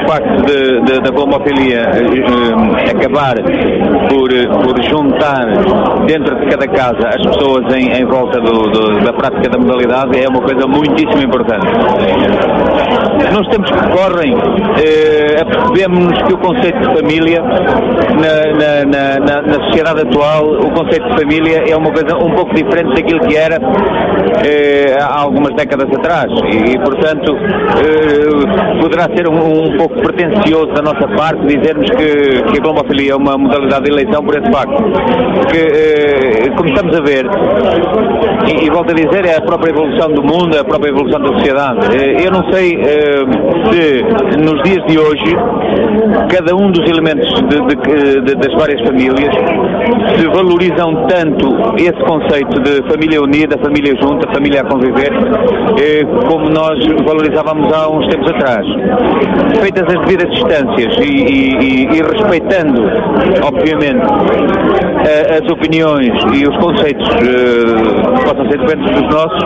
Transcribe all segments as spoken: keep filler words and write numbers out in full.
facto de, de, da colombofilia uh, acabar por, por juntar dentro de cada casa as pessoas em, em volta do, do, da prática da modalidade é uma coisa muitíssimo importante. Nos tempos que correm, uh, apercebemos que o conceito de família na, na, na, na, na sociedade atual, o conceito de família é uma coisa um pouco diferente daquilo que era uh, há algumas décadas atrás e, e portanto uh, poderá ser um, um pouco pretencioso da nossa parte dizermos que, que a colombofilia é uma modalidade de eleição por esse facto. Porque, uh, como estamos a ver, e, e volto a dizer, é a própria evolução do mundo, é a própria evolução da sociedade. Uh, eu não sei uh, se nos dias de hoje cada um dos elementos de, de, de, das várias famílias se valorizam tanto esse conceito de família unida, família junta, família a conviver, eh, como nós valorizávamos há uns tempos atrás. Feitas as devidas distâncias e, e, e respeitando, obviamente, a, as opiniões e os conceitos eh, que possam ser diferentes dos nossos,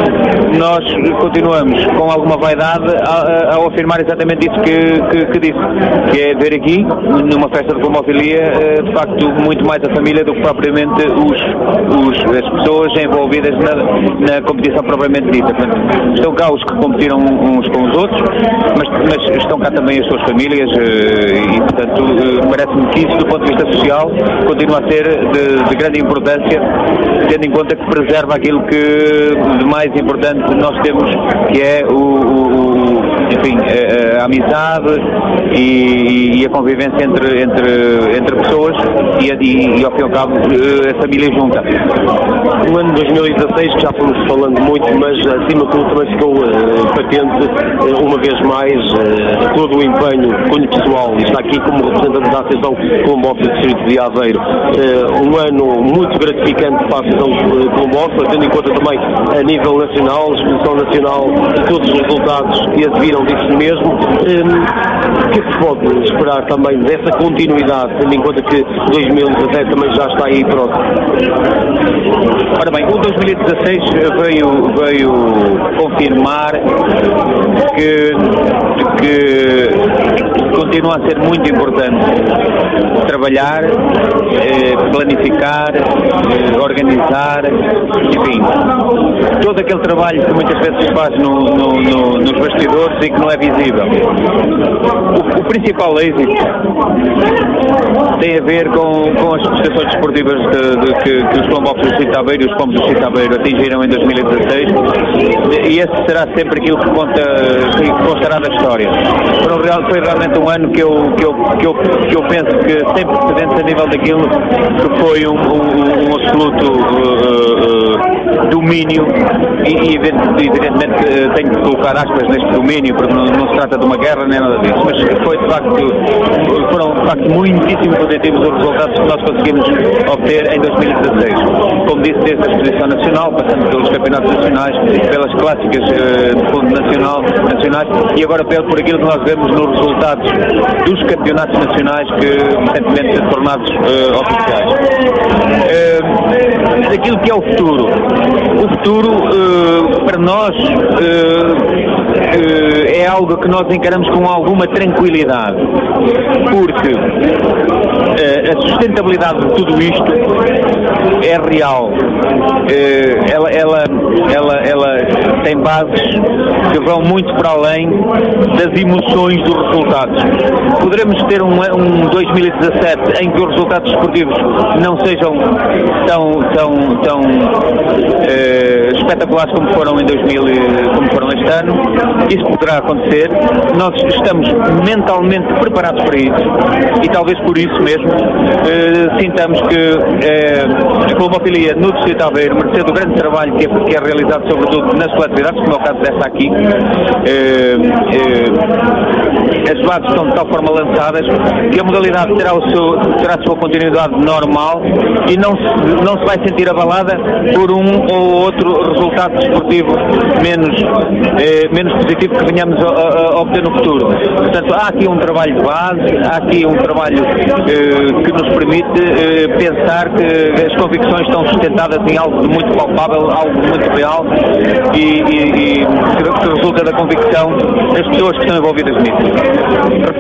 nós continuamos com alguma vaidade a, a, ao afirmar exatamente isso que, que, que disse, que é ver aqui, numa festa de colombofilia, eh, de facto, muito mais a família do que propriamente os, os, as pessoas envolvidas na, na competição propriamente dita. Portanto, estão cá os que competiram uns com os outros, mas, mas estão cá também as suas famílias e, portanto, parece-me que isso, do ponto de vista social, continua a ser de, de grande importância, tendo em conta que preserva aquilo que de mais importante nós temos, que é o, o enfim, a, a amizade e, e a convivência entre, entre, entre pessoas e, e, e, ao fim e ao cabo, a família junta. No ano de dois mil e dezasseis, que já fomos falando muito, mas acima de tudo também ficou uh, patente, uh, uma vez mais, uh, todo o empenho cunho pessoal, e está aqui como representante da Associação Colombófila do Distrito de Aveiro. Uh, um ano muito gratificante para a Associação Colombófila, tendo em conta também a nível nacional, exposição nacional e todos os resultados que adviram disso mesmo. Um, o que é que se pode esperar também dessa continuidade, tendo em conta que dois mil e dezassete também já está aí próximo? Ora bem, o dois mil e dezasseis veio, veio confirmar que, que continua a ser muito importante trabalhar, eh, planificar, eh, organizar, enfim, todo aquele trabalho que muitas vezes se faz no, no, no, nos bastidores e que não é visível. O, o principal êxito tem a ver com, com as prestações desportivas de, de, que, que os colombófilos do Distrito de Aveiro e os combos do Distrito de Aveiro atingiram em dois mil e dezasseis, e esse será sempre aquilo que, conta, que constará da história. Foi, foi realmente um ano que eu, que eu, que eu, que eu penso que sem precedentes a nível daquilo que foi um, um, um absoluto uh, uh, domínio, e, e evidentemente tenho que colocar aspas neste domínio, porque não, não se trata de uma guerra nem nada disso, mas foi de facto, foram de facto muitíssimo positivos os resultados que nós conseguimos obter em dois mil e dezasseis. Como disse, desde a exposição nacional, passando pelos campeonatos nacionais, pelas clássicas uh, de fundo nacional, nacionais, e agora por aquilo que nós vemos nos resultados dos campeonatos nacionais que recentemente foram tornados uh, oficiais. Uh, aquilo que é o futuro. O futuro, uh, para nós, uh, uh, é algo que nós encaramos com alguma tranquilidade, porque uh, a sustentabilidade de tudo isto é real. Uh, ela, ela, ela, ela tem bases que vão muito para além das emoções dos resultados. Poderemos ter um, um dois mil e dezassete em que os resultados desportivos não sejam tão, tão, tão uh, espetaculares como foram em dois mil, como foram este ano. Isso poderá acontecer. Nós estamos mentalmente preparados para isso e talvez por isso mesmo uh, sintamos que uh, a colombofilia no Distrito de Aveiro, mercê do grande trabalho que é, que é realizado sobretudo nas coletividades, como é o caso desta aqui, uh, uh, as bases estão de tal forma lançadas que a modalidade terá, o seu, terá a sua continuidade normal e não se, não se vai sentir abalada por um ou outro resultado desportivo menos, eh, menos positivo que venhamos a, a, a obter no futuro. Portanto, há aqui um trabalho de base, há aqui um trabalho eh, que nos permite eh, pensar que as convicções estão sustentadas em algo de muito palpável, algo de muito real e, e, e que resulta da convicção das pessoas que estão envolvidas nisso.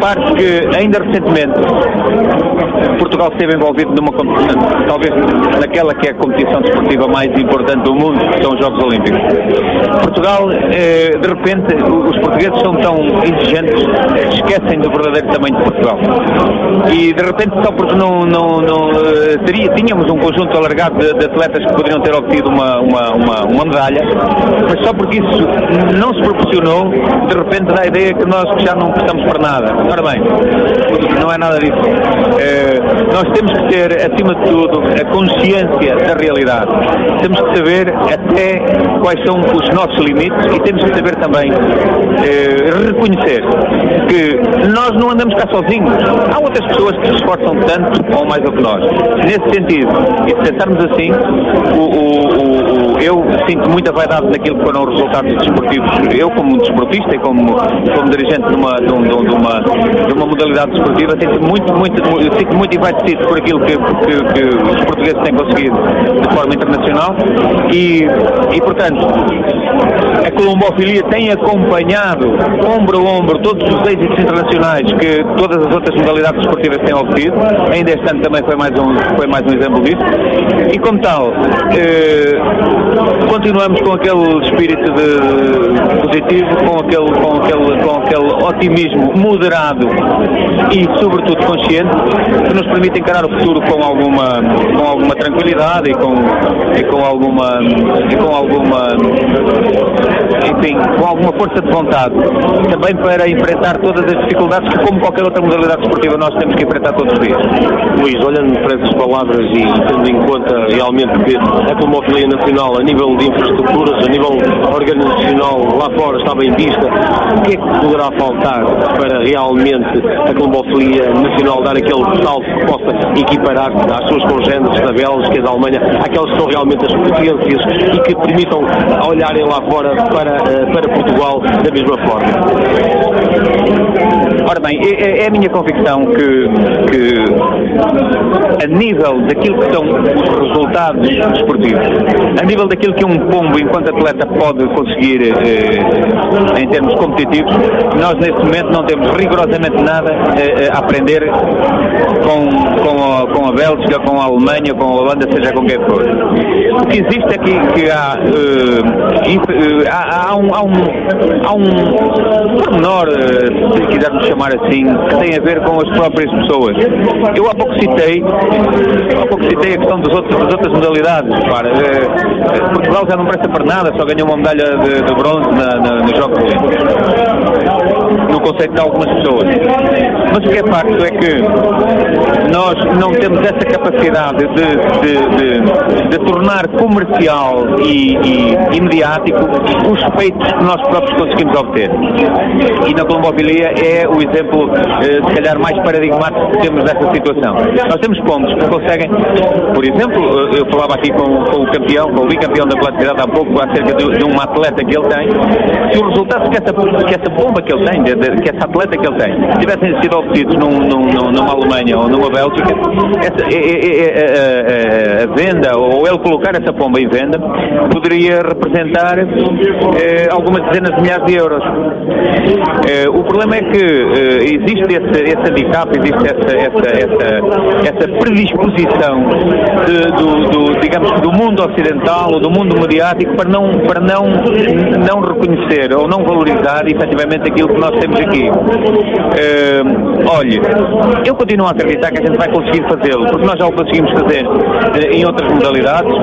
parte que ainda recentemente Portugal esteve envolvido numa competição, talvez naquela que é a competição desportiva mais importante do mundo, que são os Jogos Olímpicos. Portugal, eh, de repente, os portugueses são tão exigentes que esquecem do verdadeiro tamanho de Portugal. E de repente, só porque não, não, não teria, tínhamos um conjunto alargado de, de atletas que poderiam ter obtido uma, uma, uma, uma medalha, mas só porque isso não se proporcionou, de repente dá a ideia que nós já não prestamos para nada. Ora bem, não é nada disso. Eh, nós temos que ter, acima de tudo, a consciência da realidade. Temos que saber até quais são os nossos limites e temos que saber também eh, reconhecer que nós não andamos cá sozinhos. Há outras pessoas que se esforçam tanto ou mais do que nós. Nesse sentido, e se pensarmos assim, o, o, o, eu sinto muita vaidade naquilo que foram os resultados desportivos. Eu, como desportista e como, como dirigente de uma, de, um, de, uma, de uma modalidade desportiva, sinto muito, muito, sinto muito envaidecido por aquilo que, que, que os portugueses têm conseguido de forma internacional e, e portanto, a colombofilia tem acompanhado, ombro a ombro, todos os êxitos internacionais que todas as outras modalidades desportivas têm obtido. Ainda este ano também foi mais um, foi mais um exemplo disso. E como tal, eh, continuamos com aquele espírito de positivo, com aquele, com, aquele, com aquele otimismo moderado e, sobretudo, consciente, que nos permite encarar o futuro com alguma, com alguma tranquilidade e com, e com alguma, e com alguma, enfim, com alguma força de vontade, também para enfrentar todas as dificuldades que, como qualquer outra modalidade desportiva, nós temos que enfrentar todos os dias. Luís, olhando para essas palavras e tendo em conta realmente que a colombofilia nacional, a nível de infraestruturas, a nível organizacional, lá fora está bem vista, o que é que poderá faltar para realmente a colombofilia nacional dar aquele salto que possa equiparar às suas congêneres da Bélgica, da Alemanha, aquelas que são realmente as potências e que permitam olharem lá fora para, para Portugal da mesma forma? Ora bem, é, é a minha convicção que, que a nível daquilo que são os resultados desportivos, a nível daquilo que um pombo enquanto atleta pode conseguir eh, em termos competitivos, nós neste momento não temos rigorosamente nada eh, a aprender com, com, a, com a Bélgica, com a Alemanha, com a Holanda, seja com quem for. O que existe é que, que há, eh, há, há um, há um, há um pormenor, eh, se quisermos chamar assim, que tem a ver com as próprias pessoas. Eu há pouco citei, há pouco citei a questão dos outros, das outras modalidades. Para, eh, Portugal já não presta para nada, só ganhou uma medalha de, de bronze na, na, nos Jogos Olímpicos. No conceito de algumas pessoas. Mas o que é facto é que nós não temos essa capacidade de, de, de, de tornar comercial e, e, e mediático os feitos que nós próprios conseguimos obter. E na colombofilia é o exemplo, eh, se calhar, mais paradigmático que temos dessa situação. Nós temos pombos que conseguem, por exemplo, eu falava aqui com, com o campeão, com o bicampeão da plasticidade há pouco, acerca de, de um atleta que ele tem. Se os resultados que essa, que essa bomba que ele tem, de, de, que essa atleta que ele tem, tivessem sido obtidos num, num, numa Alemanha ou numa Bélgica, essa, é, é, é, é, a venda, ou ele colocar essa bomba em venda, poderia representar é, algumas dezenas de milhares de euros. É, o problema é que é, existe esse, esse handicap, existe essa, essa, essa, essa predisposição de, do, do, digamos que do mundo ocidental ou do mundo mediático para não, para não, não reconhecer ou não valorizar efetivamente aquilo que nós temos aqui. Uh, olhe, eu continuo a acreditar que a gente vai conseguir fazê-lo, porque nós já o conseguimos fazer uh, em outras modalidades.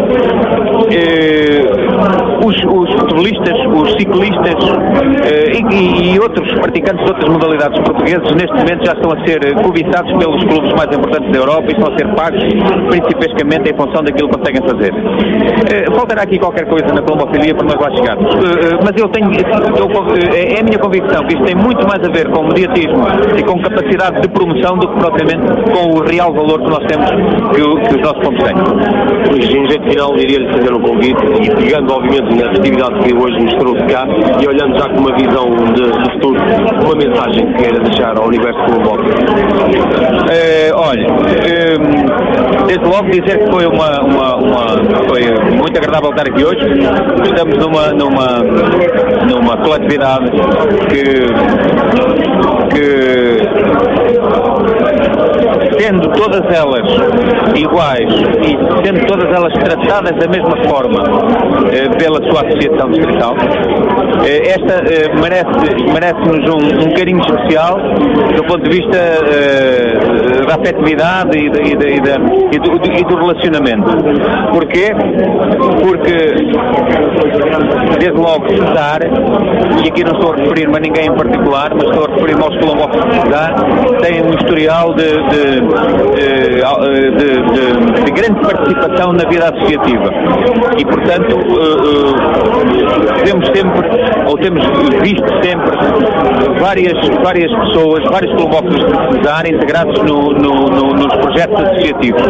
Uh, os, os futebolistas, os ciclistas uh, e, e outros praticantes de outras modalidades portugueses neste momento já estão a ser cobiçados pelos clubes mais importantes da Europa e estão a ser pagos principalmente em função daquilo que conseguem fazer. Uh, faltará aqui qualquer coisa na colombofilia para nós lá chegarmos. Uh, mas eu tenho, eu, uh, é a minha convicção que isto tem muito mais a ver com mediatismo e com capacidade de promoção do que propriamente com o real valor que nós temos, que, o, que os nossos pombos têm. Luís, em jeito final, iria-lhe fazer um convite e pegando obviamente na atividade que hoje nos trouxe cá e olhando já com uma visão de, de futuro, uma mensagem que queira deixar ao universo colombófilo. Uh, olha, uh, desde logo dizer que foi uma, uma, uma foi muito agradável estar aqui hoje. Estamos numa, numa, numa coletividade que, que sendo todas elas iguais e sendo todas elas tratadas da mesma forma eh, pela sua associação distrital, eh, esta eh, merece, merece-nos um, um carinho especial do ponto de vista eh, da afetividade e, de, e, de, e, de, e, do, e do relacionamento. Porquê? Porque, desde logo, Cesar, e aqui não estou a referir-me a ninguém em particular, mas estou a referir-me aos quilombolas de Cesar, tem um historial de, de, de, de, de, de grande participação na vida associativa. E, portanto, temos sempre, ou temos visto sempre, várias, várias pessoas, vários quilombolas de Cesar integrados no, no, no, nos projetos associativos.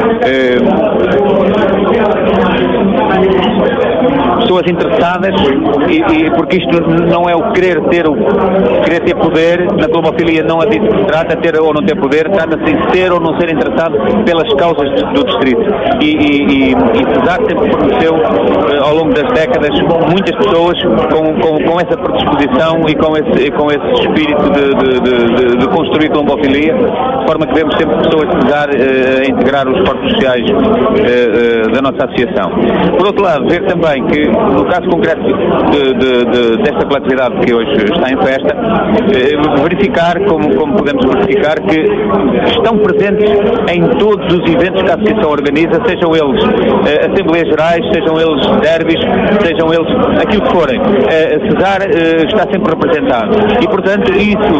Pessoas interessadas, e, e porque isto não é o querer ter, o querer ter poder, na quilombofilia não é disso que se trata, ter ou não ter poder, trata-se de ser ou não ser interessado pelas causas do distrito. E, e, e, e Cesar sempre forneceu, ao longo das décadas, muitas pessoas com, com, com essa predisposição e com esse, com esse espírito de, de, de, de construir quilombofilia, de forma que vemos sempre pessoas de Cesar eh, a integrar os corpos sociais eh, eh, da nossa associação. Por outro lado, ver também que, no caso concreto de, de, de, desta coletividade que hoje está em festa, eh, verificar, como, como podemos verificar, que estão presentes em todos os eventos que a associação organiza, sejam eles eh, Assembleias Gerais, sejam eles derbys, sejam eles aquilo que forem. Eh, Cesar eh, está sempre representado. E, portanto, isso,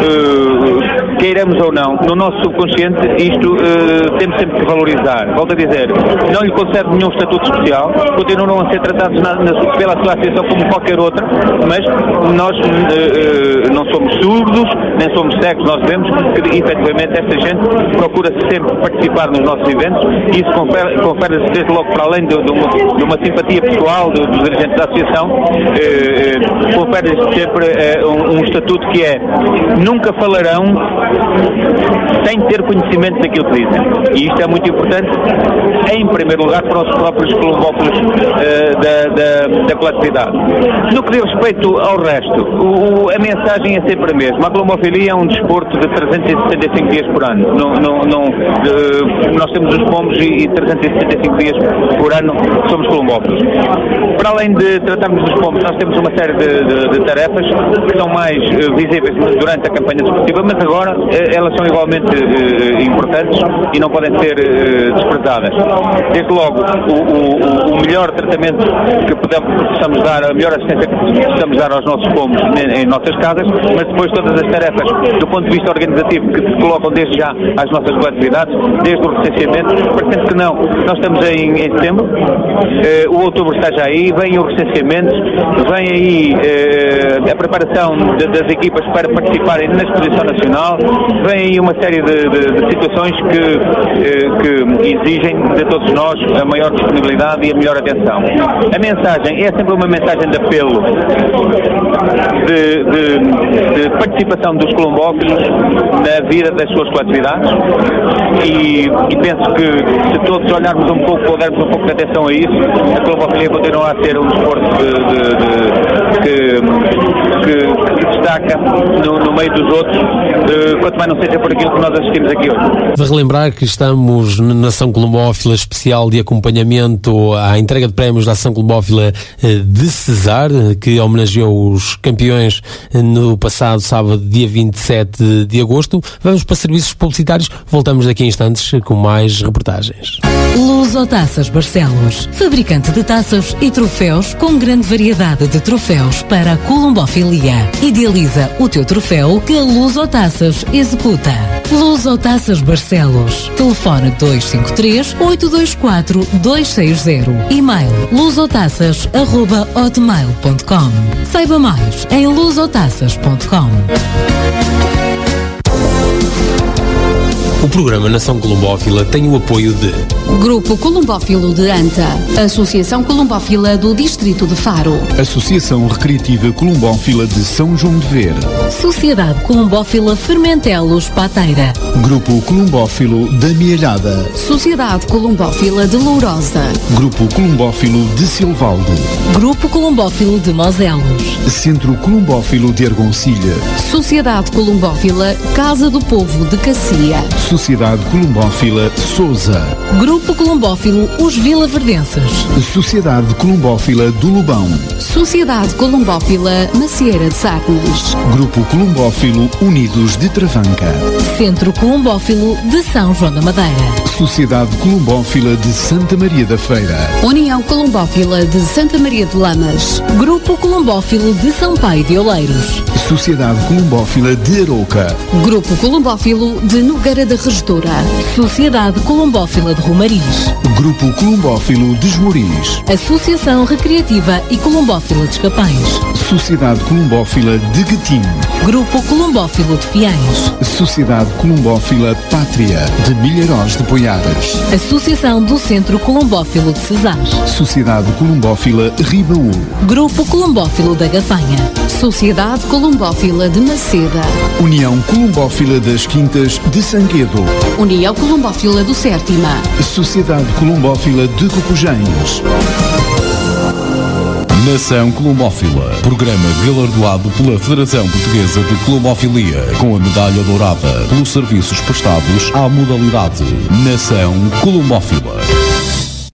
eh, queiramos ou não, no nosso subconsciente, isto eh, temos sempre que valorizar. Volto a dizer, não lhe concede nenhum estatuto especial, continuam a ser tratados na, na, pela sua associação como qualquer outra, mas nós eh, não somos surdos, nem somos cegos, nós vemos que efetivamente esta gente procura sempre participar nos nossos eventos e isso confere, confere desde logo para além de, de, uma, de uma simpatia pessoal dos, dos dirigentes da associação, eh, confere sempre eh, um, um estatuto que é: nunca falarão sem ter conhecimento daquilo que dizem. E isto é muito importante, em primeiro lugar, para os próprios quilombolas uh, da, da, da coletividade. No que diz respeito ao resto, o, a mensagem é sempre a mesma. A quilombofilia é um desporto de trezentos e sessenta e cinco dias por ano. Não, não, não, uh, nós temos os pombos e, e trezentos e sessenta e cinco dias por ano somos quilombolas. Para além de tratarmos dos pombos, nós temos uma série de, de, de tarefas que são mais uh, visíveis durante a campanha desportiva, mas agora uh, elas são igualmente uh, importantes e não podem ser uh, desprezadas. Desde logo, o, o, o melhor tratamento que podemos, possamos dar, a melhor assistência que possamos dar aos nossos pombos em, em nossas casas, mas depois todas as tarefas do ponto de vista organizativo que se colocam desde já às nossas coletividades, desde o recenseamento, parecendo que não, nós estamos em, em setembro, uh, o outubro está já aí, vem o recenseamento, vem aí uh, a preparação de, das equipas para participarem na exposição nacional, vem aí uma série de, de, de situações que, uh, que exigem de todos nós a maior disponibilidade e a melhor atenção. A mensagem é sempre uma mensagem de apelo, de, de, de participação dos quilombolas na vida das suas coletividades e, e penso que se todos olharmos um pouco ou dermos um pouco de atenção a isso, a quilombofilia continua a ser um desporto de, de, de, que, que, que se destaca no, no meio dos outros, de, quanto mais não seja por aquilo que nós assistimos aqui hoje. De relembrar que estamos na Ação Quilombola Especial de acompanhamento à entrega de prémios da Ação Quilombola de Cesar, que homenageou os campeões no passado sábado, dia vinte e sete de agosto. Vamos para serviços publicitários. Voltamos daqui a instantes com mais reportagens. Lusotaças Barcelos, fabricante de taças e troféus com grande variedade de troféus para a quilombofilia. Idealiza o teu troféu que a Lusotaças executa. Lusotaças Barcelos. Telefone dois cinco três, oito dois quatro, dois seis zero. E-mail lusotaças arroba hotmail ponto com. Saiba mais em lusotaças ponto com. O programa Nação Quilombola tem o apoio de Grupo Quilombophilo de Anta, Associação Quilombophila do Distrito de Faro, Associação Recreativa Quilombophila de São João de Ver, Sociedade Quilombophila Fermentelos Pateira, Grupo Quilombophilo da Mielhada, Sociedade Quilombophila de Lourosa, Grupo Quilombophilo de Silvalde, Grupo Quilombophilo de Moselos, Centro Quilombophilo de Argoncilha, Sociedade Quilombophila Casa do Povo de Cacia, Sociedade Colombófila Sousa. Grupo Colombófilo Os Vilaverdenses. Sociedade Colombófila do Lobão. Sociedade Colombófila Macieira de Sarnes. Grupo Colombófilo Unidos de Travanca. Centro Colombófilo de São João da Madeira. Sociedade Colombófila de Santa Maria da Feira. União Colombófila de Santa Maria de Lamas. Grupo Colombófilo de São Paio de Oleiros. Sociedade Colombófila de Arouca. Grupo Colombófilo de Nogueira da Regestora. Sociedade Colombófila de Romariz. Grupo Colombófilo de Esmoriz. Associação Recreativa e Colombófila de Escapães. Sociedade Colombófila de Guetim. Grupo Colombófilo de Fiães. Sociedade Colombófila Pátria de Milharóis de Poiares. Associação do Centro Colombófilo de Cesares. Sociedade Colombófila Ribaú. Grupo Colombófilo da Gafanha. Sociedade Colombófila de Maceda. União Colombófila das Quintas de Sanguedo. União Colombófila do Sértima. Sociedade Colombófila de Cocujães. Nação Colombófila. Programa galardoado pela Federação Portuguesa de Colombofilia com a medalha dourada pelos serviços prestados à modalidade Nação Colombófila.